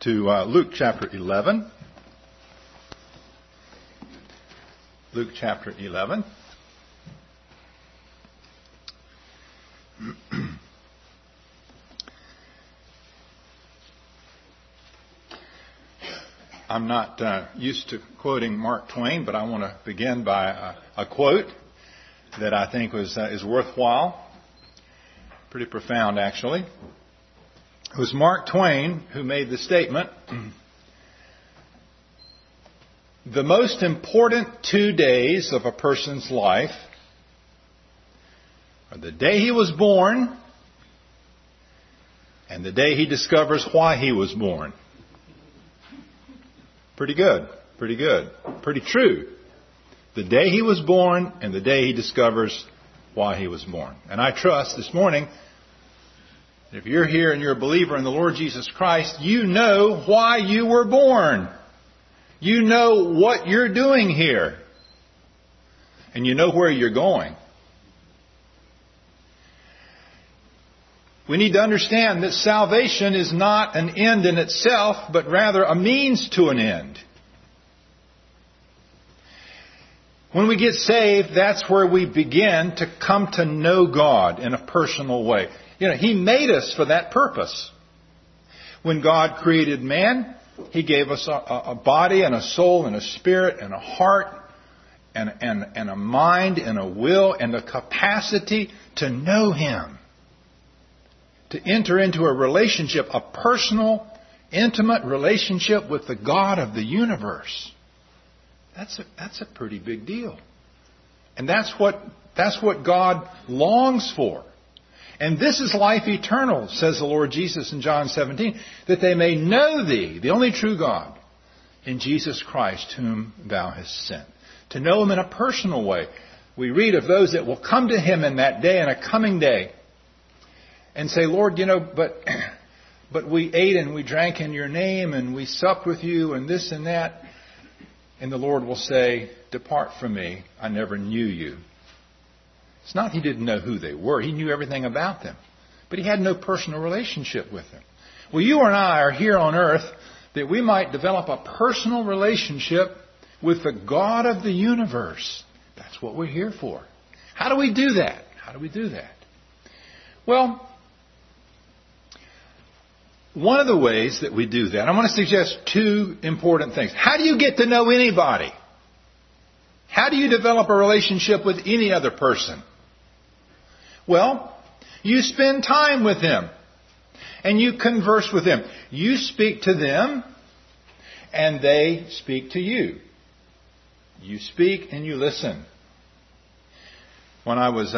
to Luke chapter 11. Luke chapter 11. I'm not used to quoting Mark Twain, but I want to begin by a quote that I think is worthwhile. Pretty profound, actually. It was Mark Twain who made the statement, "The most important 2 days of a person's life are the day he was born and the day he discovers why he was born." Pretty good. Pretty good. Pretty true. The day he was born and the day he discovers why he was born. And I trust this morning, if you're here and you're a believer in the Lord Jesus Christ, you know why you were born. You know what you're doing here. And you know where you're going. We need to understand that salvation is not an end in itself, but rather a means to an end. When we get saved, that's where we begin to come to know God in a personal way. You know, He made us for that purpose. When God created man, He gave us a body and a soul and a spirit and a heart and a mind and a will and a capacity to know Him. To enter into a relationship, a personal, intimate relationship with the God of the universe. That's a pretty big deal. And that's what God longs for. And this is life eternal, says the Lord Jesus in John 17, that they may know Thee, the only true God, in Jesus Christ, whom Thou hast sent. To know Him in a personal way. We read of those that will come to Him in that day, in a coming day, and say, "Lord, but we ate and we drank in Your name and we supped with You and this and that." And the Lord will say, "Depart from me, I never knew you." It's not He didn't know who they were. He knew everything about them. But He had no personal relationship with them. Well, you and I are here on earth that we might develop a personal relationship with the God of the universe. That's what we're here for. How do we do that? How do we do that? Well, one of the ways that we do that, I want to suggest two important things. How do you get to know anybody? How do you develop a relationship with any other person? Well, you spend time with them and you converse with them. You speak to them and they speak to you. You speak and you listen. When I was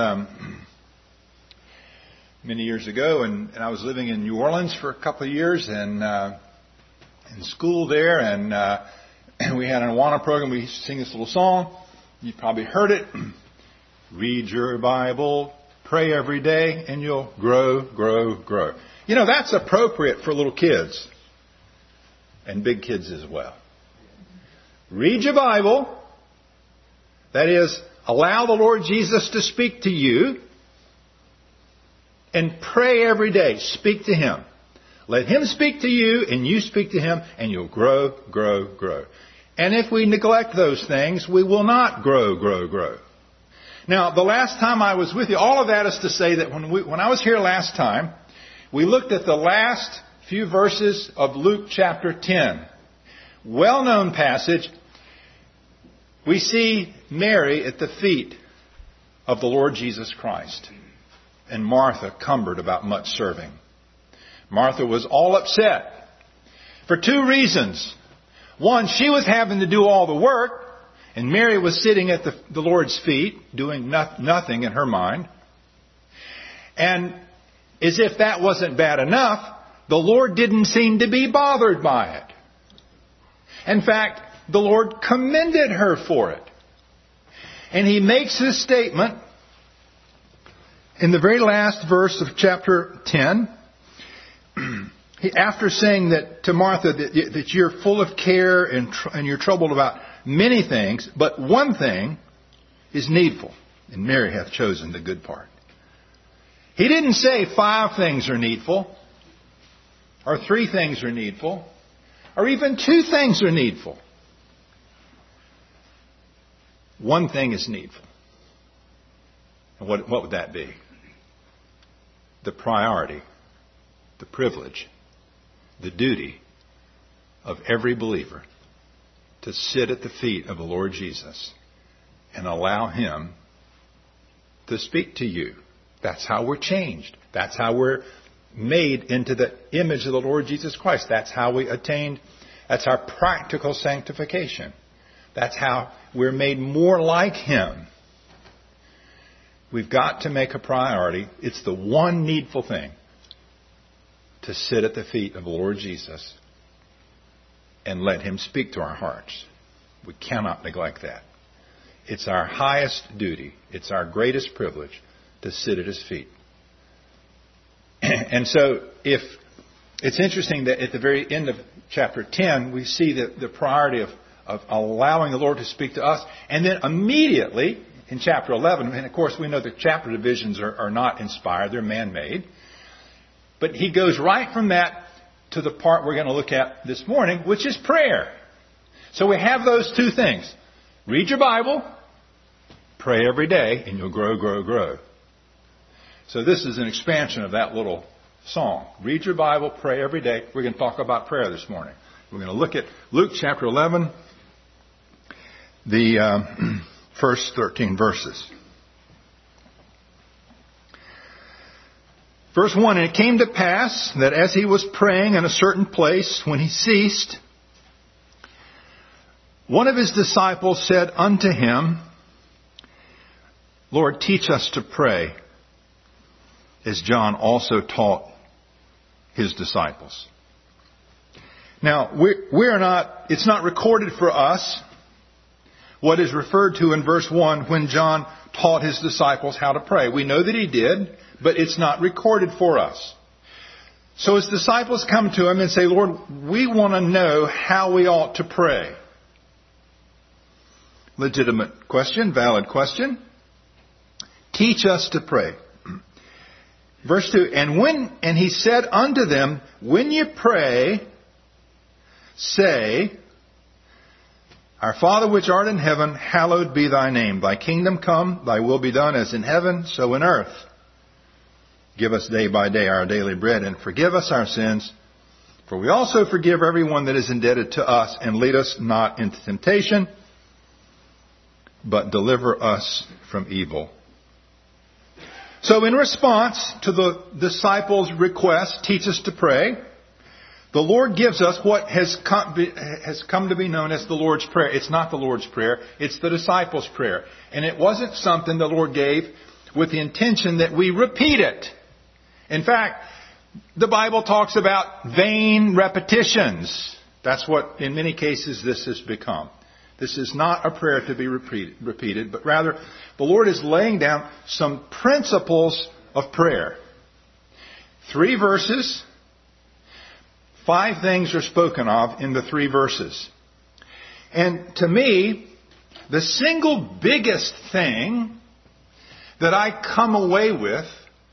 many years ago, and I was living in New Orleans for a couple of years, and in school there, and we had an Awana program. We used to sing this little song. You probably heard it. Read your Bible, pray every day, and you'll grow, grow, grow. You know, that's appropriate for little kids and big kids as well. Read your Bible. That is, allow the Lord Jesus to speak to you. And pray every day. Speak to Him. Let Him speak to you and you speak to Him and you'll grow, grow, grow. And if we neglect those things, we will not grow, grow, grow. Now, the last time I was with you, all of that is to say that when I was here last time, we looked at the last few verses of Luke chapter 10. Well-known passage. We see Mary at the feet of the Lord Jesus Christ. And Martha cumbered about much serving. Martha was all upset for two reasons. One, she was having to do all the work, and Mary was sitting at the Lord's feet, doing nothing in her mind. And as if that wasn't bad enough, the Lord didn't seem to be bothered by it. In fact, the Lord commended her for it. And He makes this statement in the very last verse of chapter 10, after saying that to Martha that you're full of care and you're troubled about many things, but one thing is needful, and Mary hath chosen the good part. He didn't say 5 things are needful or 3 things are needful. or even two things are needful. One thing is needful. And what would that be? The priority, the privilege, the duty of every believer to sit at the feet of the Lord Jesus and allow Him to speak to you. That's how we're changed. That's how we're made into the image of the Lord Jesus Christ. That's how we attained, that's our practical sanctification. That's how we're made more like Him. We've got to make a priority. It's the one needful thing to sit at the feet of the Lord Jesus and let Him speak to our hearts. We cannot neglect that. It's our highest duty. It's our greatest privilege to sit at His feet. And so it's interesting that at the very end of chapter 10, we see the priority of allowing the Lord to speak to us. And then immediately in chapter 11, and of course we know the chapter divisions are not inspired, they're man-made. But he goes right from that to the part we're going to look at this morning, which is prayer. So we have those two things. Read your Bible, pray every day, and you'll grow, grow, grow. So this is an expansion of that little song. Read your Bible, pray every day. We're going to talk about prayer this morning. We're going to look at Luke chapter 11, the first 13 verses. Verse 1, and it came to pass that as he was praying in a certain place, when he ceased, one of his disciples said unto him, Lord, teach us to pray, as John also taught his disciples. Now, it's not recorded for us what is referred to in verse 1 when John taught his disciples how to pray. We know that he did, but it's not recorded for us. So his disciples come to him and say, Lord, we want to know how we ought to pray. Legitimate question, valid question. Teach us to pray. Verse 2, and he said unto them, when you pray, say, Our Father which art in heaven, hallowed be thy name. Thy kingdom come, thy will be done as in heaven, so in earth. Give us day by day our daily bread, and forgive us our sins, for we also forgive everyone that is indebted to us, and lead us not into temptation, but deliver us from evil. So in response to the disciples' request, teach us to pray, the Lord gives us what has come to be known as the Lord's Prayer. It's not the Lord's Prayer, it's the disciples' prayer. And it wasn't something the Lord gave with the intention that we repeat it. In fact, the Bible talks about vain repetitions. That's what, in many cases, this has become. This is not a prayer to be repeated, but rather the Lord is laying down some principles of prayer. 3 verses, 5 things are spoken of in the 3 verses. And to me, the single biggest thing that I come away with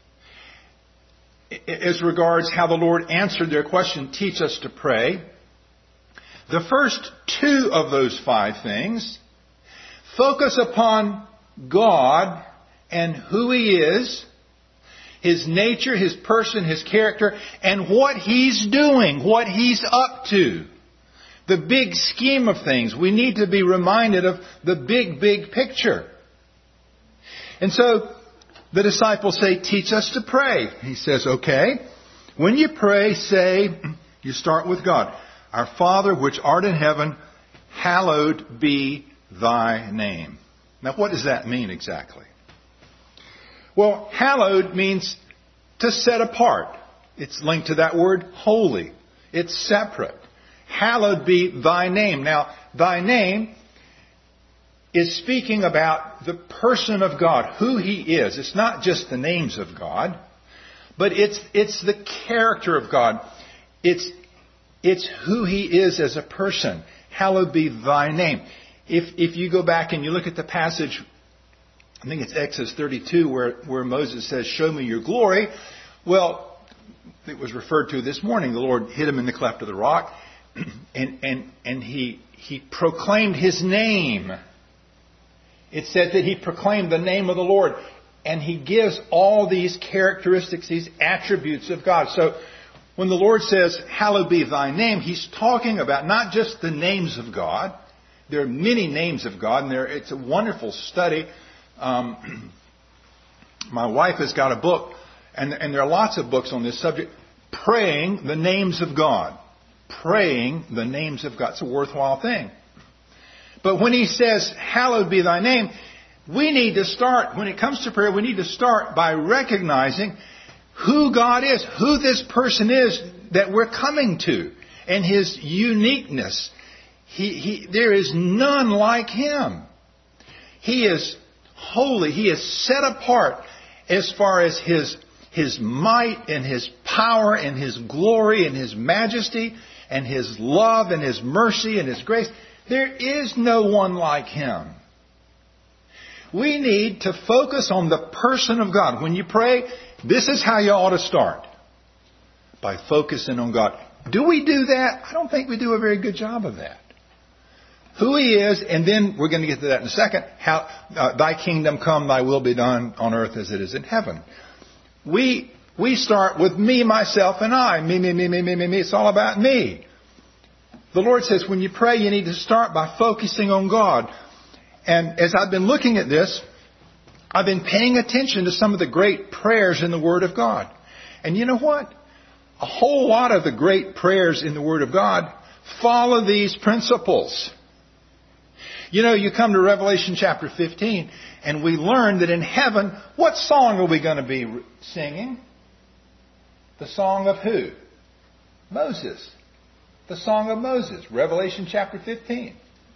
as regards how the Lord answered their question, teach us to pray, the first 2 of those 5 things focus upon God and who He is, His nature, His person, His character, and what He's doing, what He's up to. The big scheme of things. We need to be reminded of the big, big picture. And so the disciples say, teach us to pray. He says, okay, when you pray, say, you start with God. Our Father which art in heaven, hallowed be thy name. Now what does that mean exactly? Well, hallowed means to set apart. It's linked to that word holy. It's separate. Hallowed be thy name. Now, thy name is speaking about the person of God, who He is. It's not just the names of God, but it's the character of God. It's who He is as a person. Hallowed be thy name. If you go back and you look at the passage, I think it's Exodus 32 where Moses says, show me your glory. Well, it was referred to this morning. The Lord hid him in the cleft of the rock. and he proclaimed His name. It said that he proclaimed the name of the Lord. And he gives all these characteristics, these attributes of God. So when the Lord says, hallowed be thy name, He's talking about not just the names of God. There are many names of God, and it's a wonderful study. My wife has got a book, and there are lots of books on this subject, praying the names of God. Praying the names of God. It's a worthwhile thing. But when He says, hallowed be thy name, we need to start, when it comes to prayer, we need to start by recognizing who God is, who this person is that we're coming to, and His uniqueness. There is none like Him. He is holy. He is set apart as far as His might and His power and His glory and His majesty and His love and His mercy and His grace. There is no one like Him. We need to focus on the person of God. When you pray, this is how you ought to start. By focusing on God. Do we do that? I don't think we do a very good job of that. Who He is, and then we're going to get to that in a second. How thy kingdom come, thy will be done on earth as it is in heaven. We start with me, myself, and I. Me. It's all about me. The Lord says when you pray, you need to start by focusing on God. And as I've been looking at this, I've been paying attention to some of the great prayers in the Word of God. And you know what? A whole lot of the great prayers in the Word of God follow these principles. You know, you come to Revelation chapter 15, and we learn that in heaven, what song are we going to be singing? The song of who? Moses. The song of Moses. Revelation chapter 15.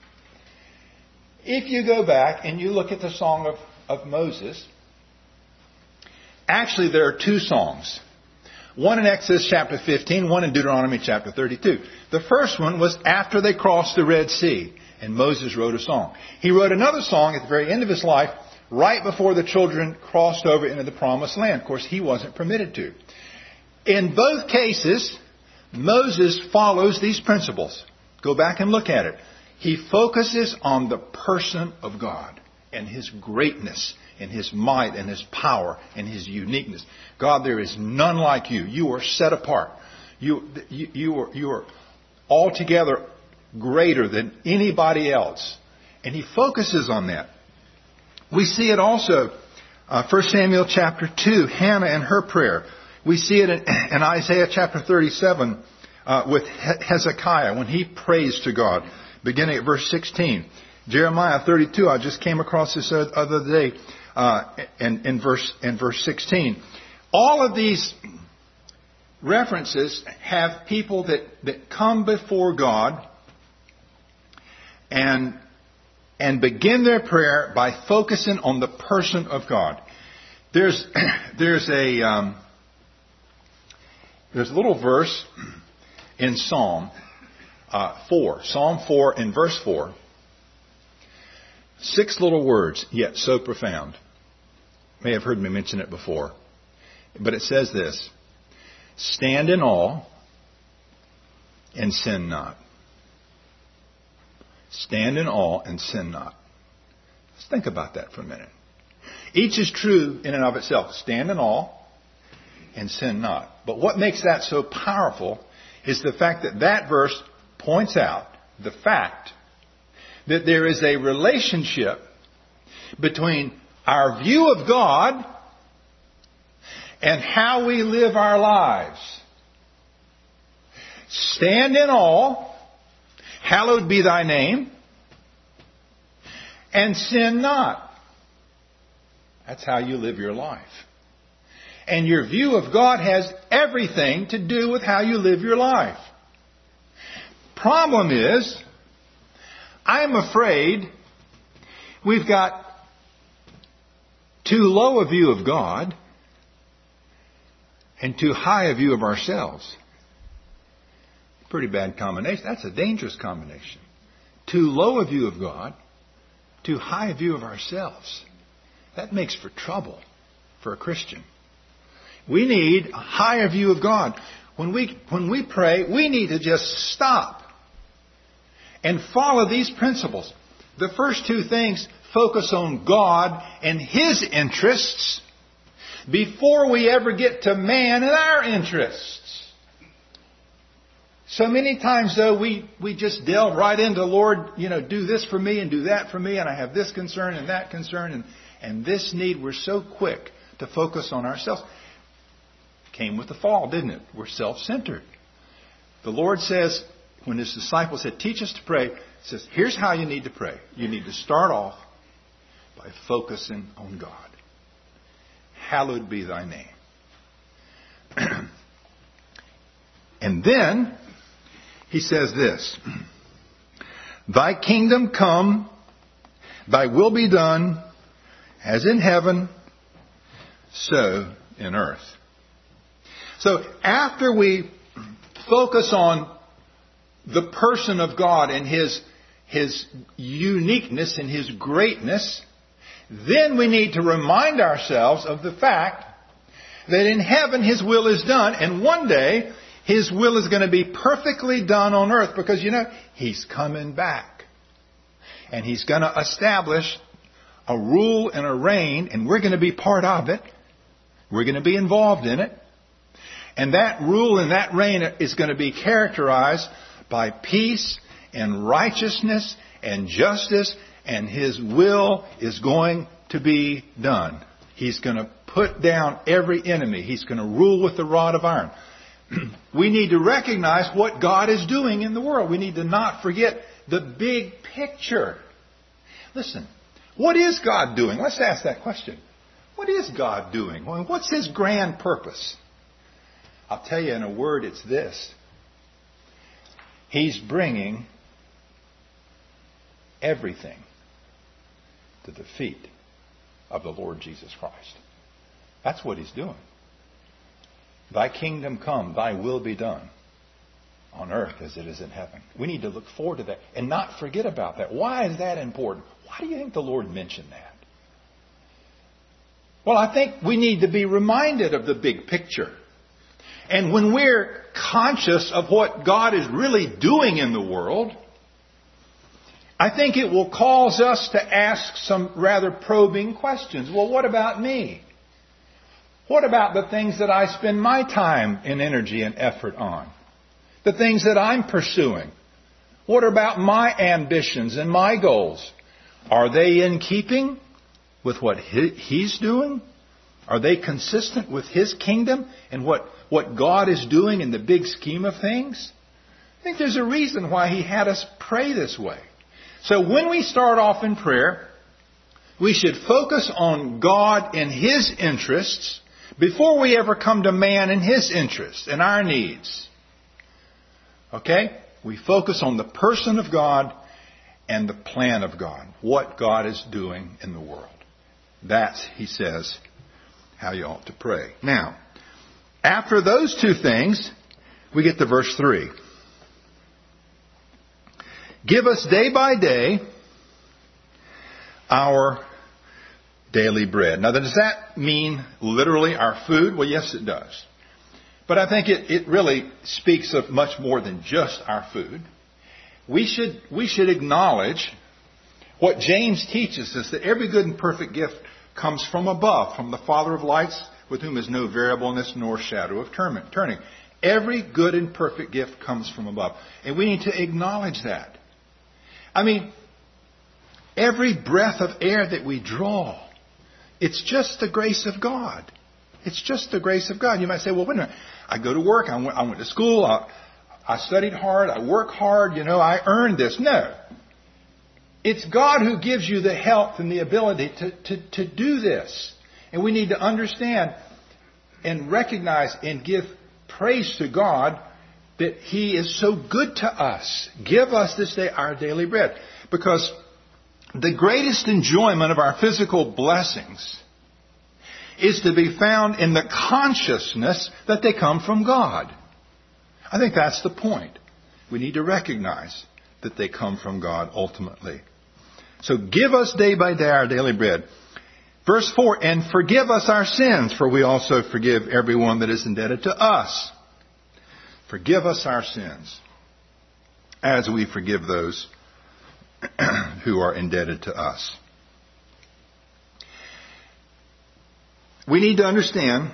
If you go back and you look at the song of Moses, actually there are two songs. One in Exodus chapter 15, one in Deuteronomy chapter 32. The first one was after they crossed the Red Sea, and Moses wrote a song. He wrote another song at the very end of his life, right before the children crossed over into the Promised Land. Of course, he wasn't permitted to. In both cases, Moses follows these principles. Go back and look at it. He focuses on the person of God and His greatness and His might and His power and His uniqueness. God, there is none like you. You are set apart. You are altogether greater than anybody else. And He focuses on that. We see it also, 1 Samuel chapter 2, Hannah and her prayer. We see it in Isaiah chapter 37 with Hezekiah when he prays to God. Beginning at verse 16. Jeremiah 32, I just came across this other day in verse 16. All of these references have people that come before God and begin their prayer by focusing on the person of God. There's a little verse in Psalm 4. Psalm 4 in verse 4. 6 little words, yet so profound. You may have heard me mention it before. But it says this. Stand in awe and sin not. Stand in awe and sin not. Let's think about that for a minute. Each is true in and of itself. Stand in awe and sin not. But what makes that so powerful is the fact that that verse points out the fact that there is a relationship between our view of God and how we live our lives. Stand in awe, hallowed be thy name, and sin not. That's how you live your life. And your view of God has everything to do with how you live your life. Problem is, I'm afraid we've got too low a view of God and too high a view of ourselves. Pretty bad combination. That's a dangerous combination. Too low a view of God, too high a view of ourselves. That makes for trouble for a Christian. We need a higher view of God. When we pray, we need to just stop and follow these principles. The first two things focus on God and His interests before we ever get to man and our interests. So many times, though, we just delve right into, Lord, do this for me and do that for me, and I have this concern and that concern and this need. We're so quick to focus on ourselves. Came with the fall, didn't it? We're self-centered. The Lord says, when His disciples said, teach us to pray, He says, here's how you need to pray. You need to start off by focusing on God. Hallowed be thy name. And then He says this, thy kingdom come, thy will be done, as in heaven, so in earth. So after we focus on the person of God and His uniqueness and His greatness, then we need to remind ourselves of the fact that in heaven His will is done, and one day His will is going to be perfectly done on earth, because He's coming back. And He's going to establish a rule and a reign, and we're going to be part of it. We're going to be involved in it. And that rule and that reign is going to be characterized by peace and righteousness and justice, and His will is going to be done. He's going to put down every enemy. He's going to rule with the rod of iron. We need to recognize what God is doing in the world. We need to not forget the big picture. Listen, what is God doing? Let's ask that question. What is God doing? What's His grand purpose? I'll tell you in a word, it's this. He's bringing everything to the feet of the Lord Jesus Christ. That's what He's doing. Thy kingdom come, thy will be done on earth as it is in heaven. We need to look forward to that and not forget about that. Why is that important? Why do you think the Lord mentioned that? Well, I think we need to be reminded of the big picture. And when we're conscious of what God is really doing in the world, I think it will cause us to ask some rather probing questions. Well, what about me? What about the things that I spend my time and energy and effort on? The things that I'm pursuing? What about my ambitions and my goals? Are they in keeping with what He's doing? Are they consistent with His kingdom and what God is doing in the big scheme of things? I think there's a reason why He had us pray this way. So when we start off in prayer, we should focus on God and His interests before we ever come to man and his interests and our needs. Okay? We focus on the person of God and the plan of God. What God is doing in the world. That's, he says, how you ought to pray. Now, after those two things, we get to verse 3. Give us day by day our daily bread. Now, does that mean literally our food? Well, yes, it does. But I think it really speaks of much more than just our food. We should acknowledge what James teaches us, that every good and perfect gift comes from above, from the Father of lights, with whom is no variableness nor shadow of turning. Every good and perfect gift comes from above. And we need to acknowledge that. I mean, every breath of air that we draw, it's just the grace of God. It's just the grace of God. You might say, well, wait a minute. I go to work. I went to school. I studied hard. I work hard. I earned this. No. It's God who gives you the health and the ability to do this. And we need to understand and recognize and give praise to God that He is so good to us. Give us this day our daily bread. Because the greatest enjoyment of our physical blessings is to be found in the consciousness that they come from God. I think that's the point. We need to recognize that they come from God ultimately. So give us day by day our daily bread. Verse 4, and forgive us our sins, for we also forgive everyone that is indebted to us. Forgive us our sins. as we forgive those who are indebted to us. We need to understand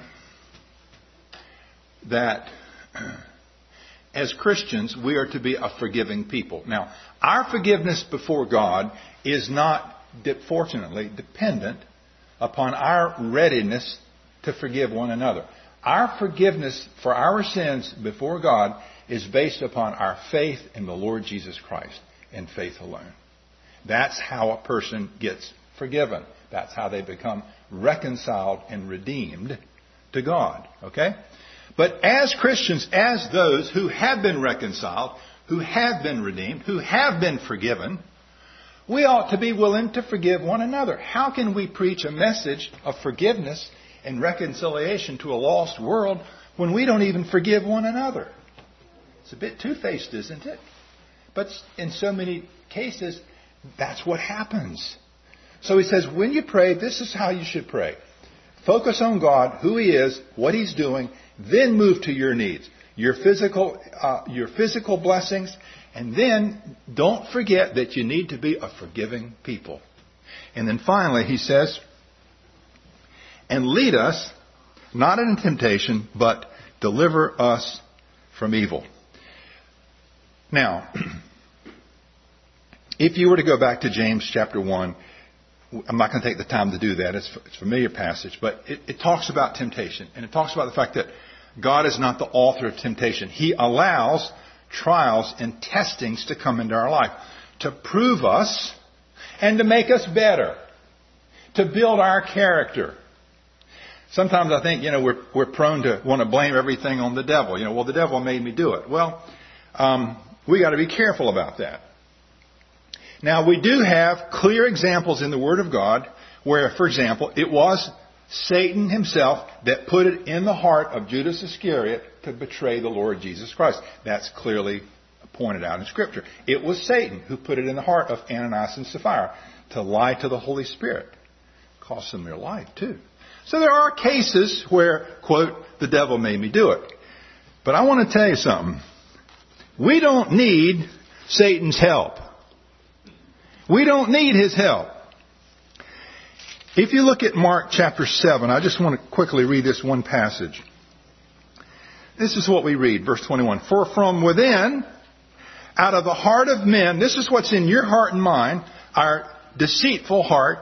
that as Christians, we are to be a forgiving people. Now, our forgiveness before God is not, fortunately, dependent upon our readiness to forgive one another. Our forgiveness for our sins before God is based upon our faith in the Lord Jesus Christ and faith alone. That's how a person gets forgiven. That's how they become reconciled and redeemed to God. Okay? But as Christians, as those who have been reconciled, who have been redeemed, who have been forgiven, we ought to be willing to forgive one another. How can we preach a message of forgiveness and reconciliation to a lost world when we don't even forgive one another? It's a bit two-faced, isn't it? But in so many cases, that's what happens. So he says, when you pray, this is how you should pray. Focus on God, who He is, what He's doing, then move to your needs, your physical blessings, and then don't forget that you need to be a forgiving people. And then finally, he says, and lead us, not into temptation, but deliver us from evil. Now, if you were to go back to James chapter 1, I'm not going to take the time to do that. It's a familiar passage, but it talks about temptation. And it talks about the fact that God is not the author of temptation. He allows trials and testings to come into our life to prove us and to make us better, to build our character. Sometimes I think, we're prone to want to blame everything on the devil. Well, the devil made me do it. Well, we got to be careful about that. Now, we do have clear examples in the Word of God where, for example, it was Satan himself that put it in the heart of Judas Iscariot to betray the Lord Jesus Christ. That's clearly pointed out in Scripture. It was Satan who put it in the heart of Ananias and Sapphira to lie to the Holy Spirit. It cost them their life, too. So there are cases where, quote, the devil made me do it. But I want to tell you something. We don't need Satan's help. We don't need his help. If you look at Mark chapter 7, I just want to quickly read this one passage. This is what we read, verse 21. For from within, out of the heart of men, this is what's in your heart and mine, our deceitful heart,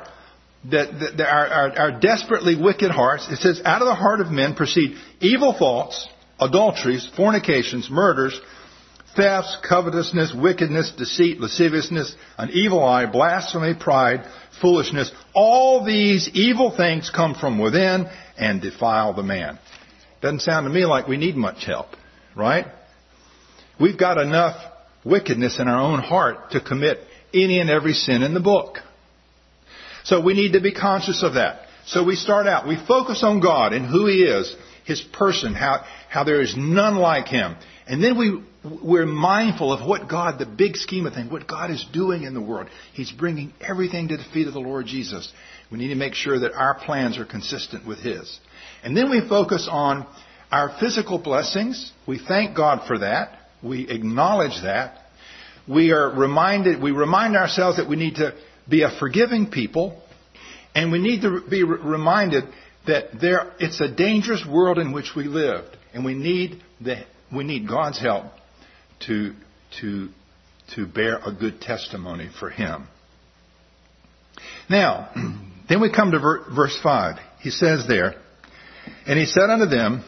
our desperately wicked hearts. It says, out of the heart of men proceed evil thoughts, adulteries, fornications, murders, thefts, covetousness, wickedness, deceit, lasciviousness, an evil eye, blasphemy, pride, foolishness. All these evil things come from within and defile the man. Doesn't sound to me like we need much help, right? We've got enough wickedness in our own heart to commit any and every sin in the book. So we need to be conscious of that. So we start out, we focus on God and who He is, His person, how there is none like Him. And then we're mindful of what God, the big scheme of things, what God is doing in the world. He's bringing everything to the feet of the Lord Jesus. We need to make sure that our plans are consistent with His. And then we focus on our physical blessings. We thank God for that. We acknowledge that. We remind ourselves that we need to be a forgiving people. And we need to be reminded that it's a dangerous world in which we live. And we need God's help to bear a good testimony for Him. Now, then we come to verse 5. He says there, and He said unto them,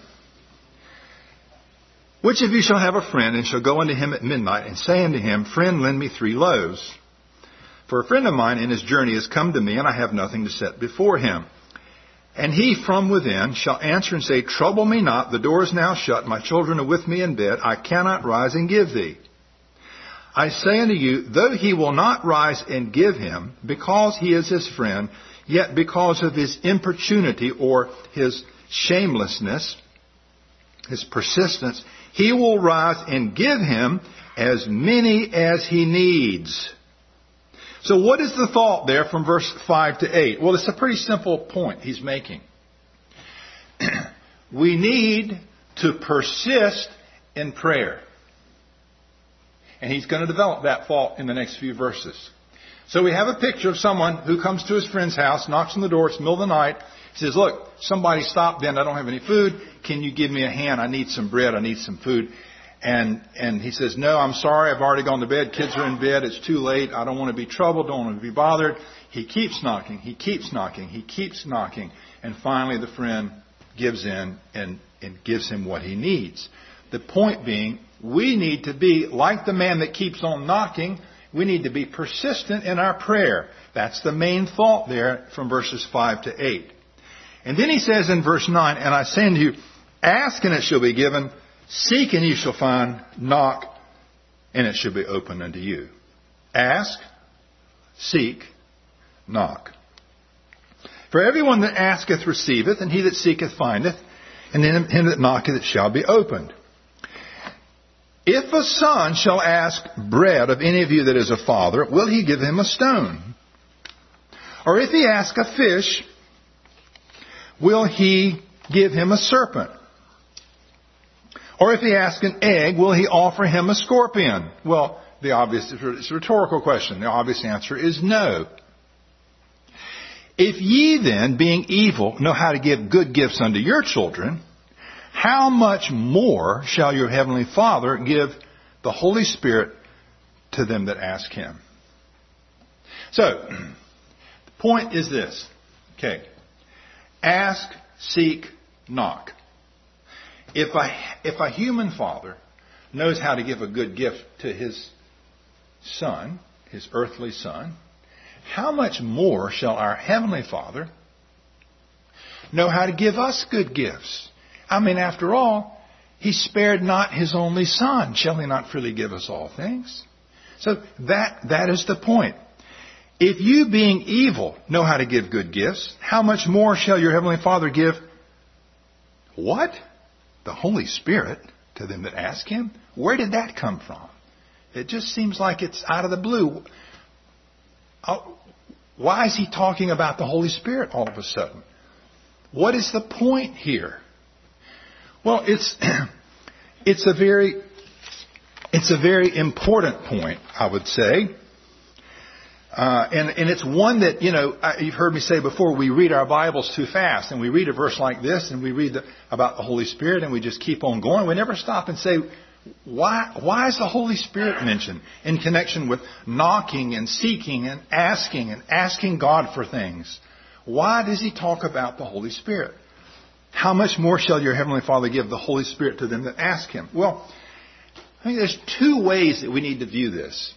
which of you shall have a friend, and shall go unto him at midnight, and say unto him, Friend, lend me 3 loaves. For a friend of mine in his journey is come to me, and I have nothing to set before him. And he from within shall answer and say, Trouble me not, the door is now shut, my children are with me in bed, I cannot rise and give thee. I say unto you, though he will not rise and give him, because he is his friend, yet because of his importunity or his shamelessness, his persistence, he will rise and give him as many as he needs. So what is the thought there from verse 5 to 8? Well, it's a pretty simple point he's making. We need to persist in prayer. And he's going to develop that thought in the next few verses. So we have a picture of someone who comes to his friend's house, knocks on the door, it's the middle of the night. He says, look, somebody stopped in. I don't have any food. Can you give me a hand? I need some bread. I need some food. And he says, no, I'm sorry. I've already gone to bed. Kids are in bed. It's too late. I don't want to be troubled. Don't want to be bothered. He keeps knocking. He keeps knocking. He keeps knocking. And finally the friend gives in and gives him what he needs. The point being, we need to be like the man that keeps on knocking. We need to be persistent in our prayer. That's the main thought there from verses 5 to 8. And then he says in verse 9, and I say unto you, ask and it shall be given, seek and you shall find, knock and it shall be opened unto you. Ask, seek, knock. For everyone that asketh receiveth, and he that seeketh findeth, and him that knocketh it shall be opened. If a son shall ask bread of any of you that is a father, will he give him a stone? Or if he ask a fish, will he give him a serpent? Or if he ask an egg, will he offer him a scorpion? Well, it's a rhetorical question. The obvious answer is no. If ye then, being evil, know how to give good gifts unto your children, how much more shall your heavenly Father give the Holy Spirit to them that ask him? So, the point is this. Okay. Ask, seek, knock. If a human father knows how to give a good gift to his son, his earthly son, how much more shall our heavenly Father know how to give us good gifts? I mean, after all, he spared not his only son. Shall he not freely give us all things? So that is the point. If you, being evil, know how to give good gifts, how much more shall your heavenly Father give what? The Holy Spirit to them that ask him? Where did that come from? It just seems like it's out of the blue. Why is he talking about the Holy Spirit all of a sudden? What is the point here? Well, it's a very important point, I would say. And it's one that, you've heard me say before, we read our Bibles too fast, and we read a verse like this, and we read about the Holy Spirit, and we just keep on going. We never stop and say, why is the Holy Spirit mentioned in connection with knocking and seeking and asking God for things? Why does he talk about the Holy Spirit? How much more shall your heavenly Father give the Holy Spirit to them that ask him? Well, I think there's two ways that we need to view this.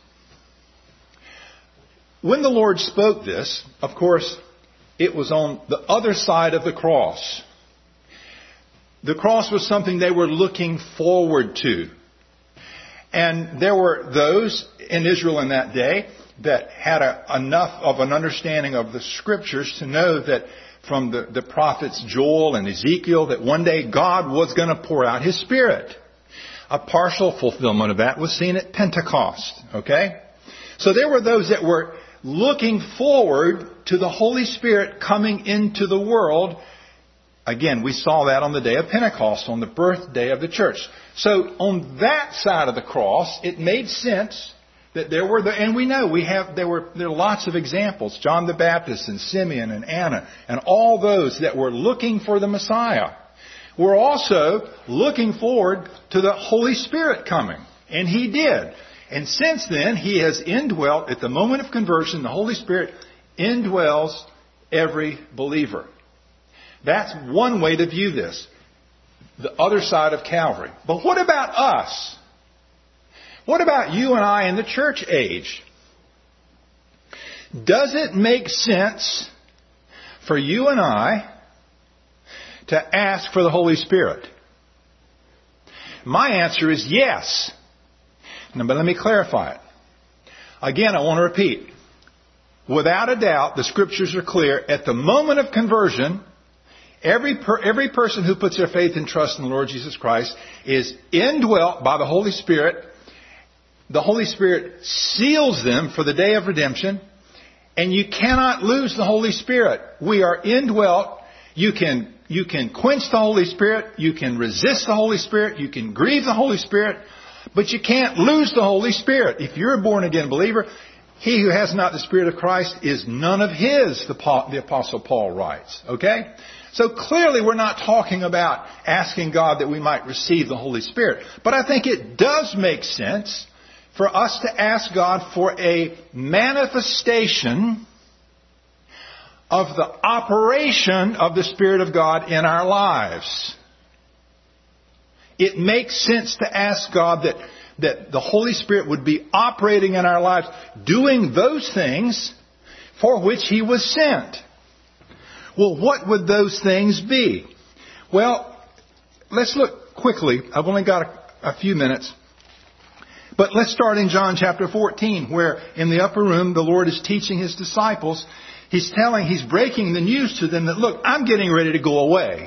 When the Lord spoke this, of course, it was on the other side of the cross. The cross was something they were looking forward to. And there were those in Israel in that day that had enough of an understanding of the Scriptures to know that from the prophets Joel and Ezekiel that one day God was going to pour out His Spirit. A partial fulfillment of that was seen at Pentecost. Okay? So there were those that were looking forward to the Holy Spirit coming into the world. Again, we saw that on the day of Pentecost, on the birthday of the church. So on that side of the cross, it made sense that there were, and we know there are lots of examples. John the Baptist and Simeon and Anna and all those that were looking for the Messiah were also looking forward to the Holy Spirit coming. And He did. And since then, He has indwelt, at the moment of conversion, the Holy Spirit indwells every believer. That's one way to view this. The other side of Calvary. But what about us? What about you and I in the church age? Does it make sense for you and I to ask for the Holy Spirit? My answer is yes. Now, but let me clarify it. Again, I want to repeat. Without a doubt, the Scriptures are clear. At the moment of conversion, every person who puts their faith and trust in the Lord Jesus Christ is indwelt by the Holy Spirit. The Holy Spirit seals them for the day of redemption. And you cannot lose the Holy Spirit. We are indwelt. You can quench the Holy Spirit. You can resist the Holy Spirit. You can grieve the Holy Spirit. But you can't lose the Holy Spirit. If you're a born-again believer, he who has not the Spirit of Christ is none of his, the Apostle Paul writes. Okay? So clearly we're not talking about asking God that we might receive the Holy Spirit. But I think it does make sense for us to ask God for a manifestation of the operation of the Spirit of God in our lives. It makes sense to ask God that the Holy Spirit would be operating in our lives, doing those things for which He was sent. Well, what would those things be? Well, let's look quickly. I've only got a few minutes. But let's start in John chapter 14, where in the upper room the Lord is teaching His disciples. He's breaking the news to them that, look, I'm getting ready to go away.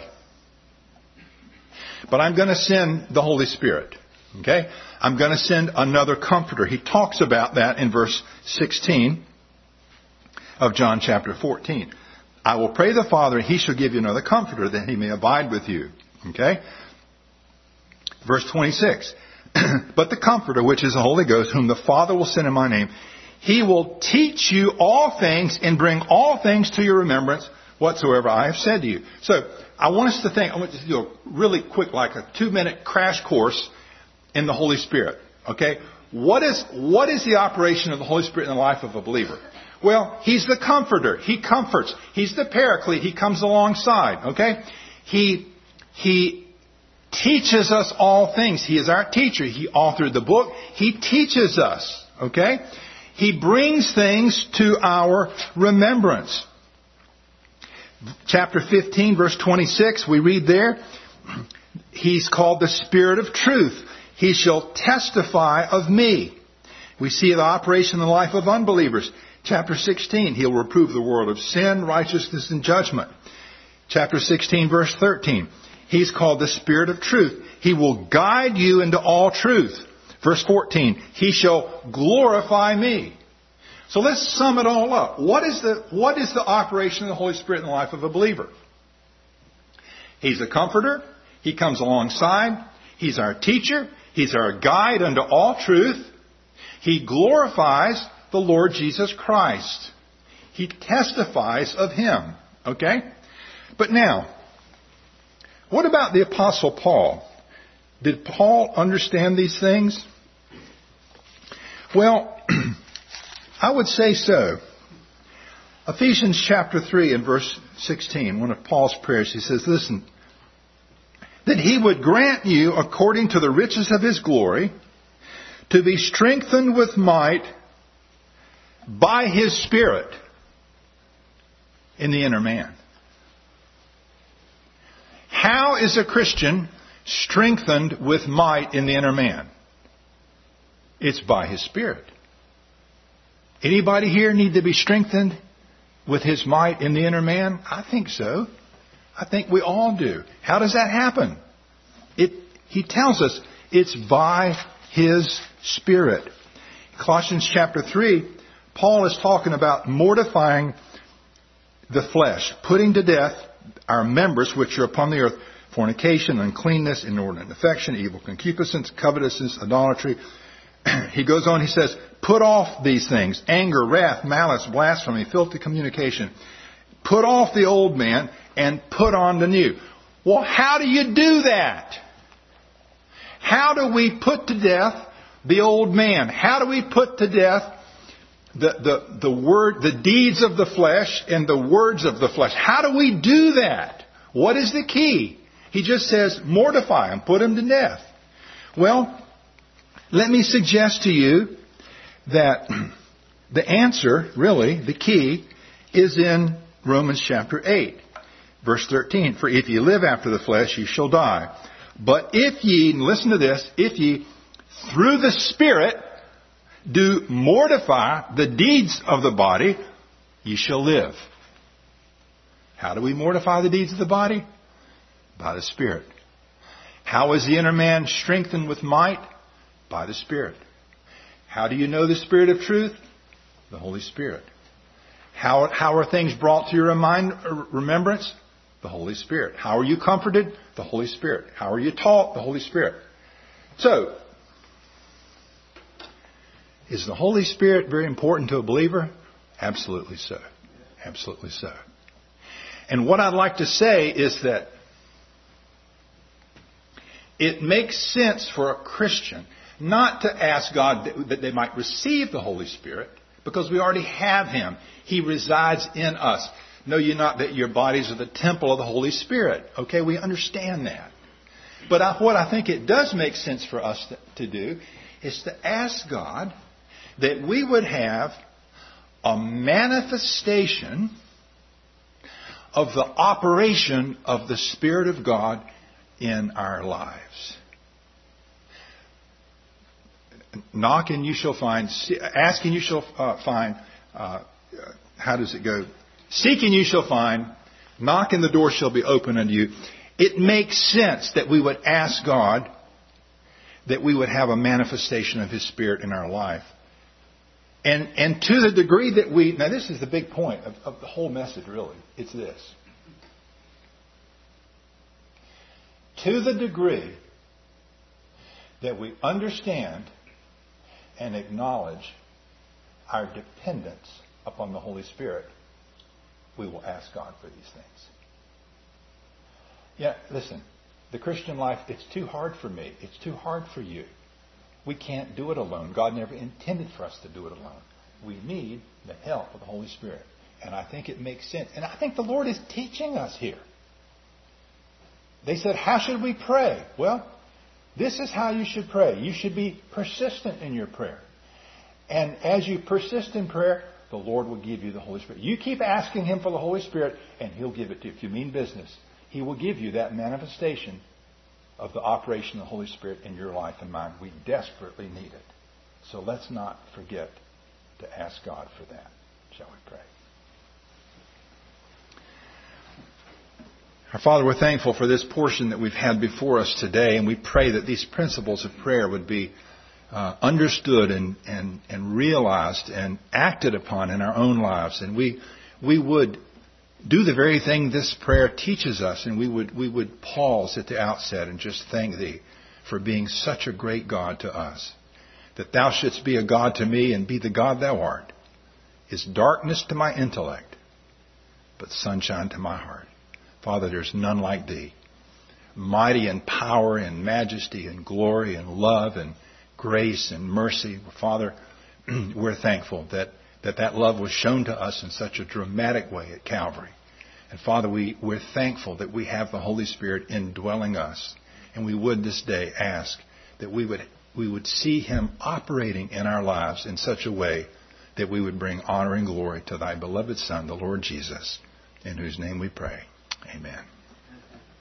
But I'm going to send the Holy Spirit. Okay? I'm going to send another comforter. He talks about that in verse 16 of John chapter 14. I will pray the Father, and He shall give you another comforter, that He may abide with you. Okay? Verse 26. But the Comforter, which is the Holy Ghost, whom the Father will send in my name, He will teach you all things and bring all things to your remembrance whatsoever I have said to you. So I want us to think, I want to do a really quick, like a 2-minute crash course in the Holy Spirit. Okay? What is the operation of the Holy Spirit in the life of a believer? Well, He's the Comforter. He comforts. He's the Paraclete. He comes alongside. Okay? He teaches us all things. He is our teacher. He authored the book. He teaches us. Okay? He brings things to our remembrance. Chapter 15, verse 26, we read there, He's called the Spirit of truth. He shall testify of me. We see the operation in the life of unbelievers. Chapter 16, He'll reprove the world of sin, righteousness, and judgment. Chapter 16, verse 13, He's called the Spirit of truth. He will guide you into all truth. Verse 14, He shall glorify me. So let's sum it all up. What is the operation of the Holy Spirit in the life of a believer? He's a comforter. He comes alongside. He's our teacher. He's our guide unto all truth. He glorifies the Lord Jesus Christ. He testifies of Him. Okay? But now, what about the Apostle Paul? Did Paul understand these things? Well, I would say so. Ephesians chapter 3 and verse 16, one of Paul's prayers, he says, listen, that He would grant you, according to the riches of His glory, to be strengthened with might by His Spirit in the inner man. How is a Christian strengthened with might in the inner man? It's by His Spirit. Anybody here need to be strengthened with His might in the inner man? I think so. I think we all do. How does that happen? He tells us it's by His Spirit. Colossians chapter 3, Paul is talking about mortifying the flesh, putting to death our members which are upon the earth, fornication, uncleanness, inordinate affection, evil concupiscence, covetousness, idolatry. He goes on, he says, put off these things, anger, wrath, malice, blasphemy, filthy communication. Put off the old man and put on the new. Well, how do you do that? How do we put to death the old man? How do we put to death the deeds of the flesh and the words of the flesh? How do we do that? What is the key? He just says, mortify them, put them to death. Well, let me suggest to you that the answer, really, the key, is in Romans chapter 8, verse 13. For if ye live after the flesh, ye shall die. But if ye, and listen to this, if ye through the Spirit do mortify the deeds of the body, ye shall live. How do we mortify the deeds of the body? By the Spirit. How is the inner man strengthened with might? By the Spirit. How do you know the Spirit of truth? The Holy Spirit. How are things brought to your remembrance? The Holy Spirit. How are you comforted? The Holy Spirit. How are you taught? The Holy Spirit. So, Is the Holy Spirit very important to a believer? Absolutely so. Absolutely so. And what I'd like to say is that it makes sense for a Christian not to ask God that they might receive the Holy Spirit, because we already have Him. He resides in us. Know ye not that your bodies are the temple of the Holy Spirit? Okay, we understand that. But what I think it does make sense for us to do is to ask God that we would have a manifestation of the operation of the Spirit of God in our lives. Knock and you shall find. Ask and you shall find. How does it go? Seek and you shall find. Knock and the door shall be opened unto you. It makes sense that we would ask God that we would have a manifestation of His Spirit in our life. And to the degree that now this is the big point of the whole message really. It's this. To the degree that we understand and acknowledge our dependence upon the Holy Spirit, we will ask God for these things. Yeah, listen, the Christian life, it's too hard for me. It's too hard for you. We can't do it alone. God never intended for us to do it alone. We need the help of the Holy Spirit. And I think it makes sense. And I think the Lord is teaching us here. They said, how should we pray? Well, this is how you should pray. You should be persistent in your prayer. And as you persist in prayer, the Lord will give you the Holy Spirit. You keep asking Him for the Holy Spirit, and He'll give it to you. If you mean business, He will give you that manifestation of the operation of the Holy Spirit in your life and mine. We desperately need it. So let's not forget to ask God for that. Shall we pray? Our Father, we're thankful for this portion that we've had before us today, and we pray that these principles of prayer would be understood and realized and acted upon in our own lives. And we would do the very thing this prayer teaches us, and we would pause at the outset and just thank Thee for being such a great God to us. That Thou shouldst be a God to me and be the God Thou art is darkness to my intellect, but sunshine to my heart. Father, there's none like Thee. Mighty in power and majesty and glory and love and grace and mercy. Father, we're thankful that love was shown to us in such a dramatic way at Calvary. And Father, we're thankful that we have the Holy Spirit indwelling us. And we would this day ask that we would see Him operating in our lives in such a way that we would bring honor and glory to Thy beloved Son, the Lord Jesus, in whose name we pray. Amen.